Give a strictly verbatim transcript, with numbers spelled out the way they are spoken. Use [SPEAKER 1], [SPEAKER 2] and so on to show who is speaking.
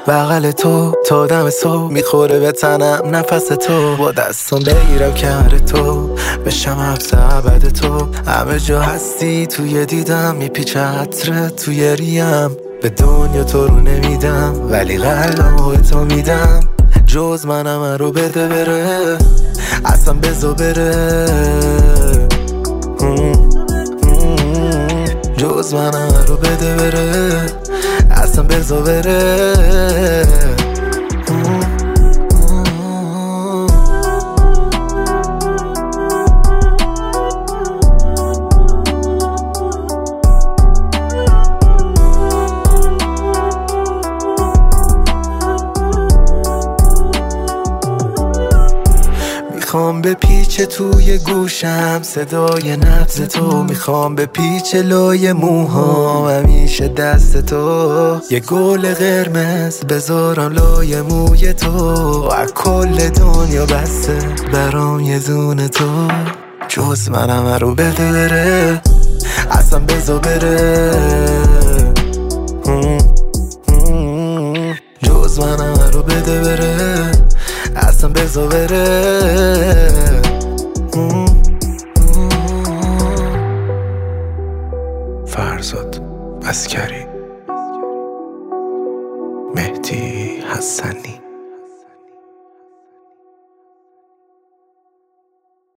[SPEAKER 1] بغل تو تا دم صبح میخوره به تنم نفس تو، با دستم بگیرم کنار تو بشم حبس ابد تو. همه جا هستی توی دیدم، میپیچه عطرت توی ریم. به دنیا تو رو نمیدم ولی قلبمو به تو میدم. جز منم رو بده بره، اصلا بزا بره. جز منم رو بده بره، اصلا بزا بره. میخوام به پیچ توی گوشم صدای نبض تو، میخوام به پیچ لای موهام همیشه دست تو. یه گل قرمز بذارم لای موی تو، از کل دنیا بسته برام یه دونه تو. جز منم رو بده بره، اصلا بزا بره. جز منم رو بده بره، اصلا بزا بره. فرزاد عسکری، مهدی حسنی.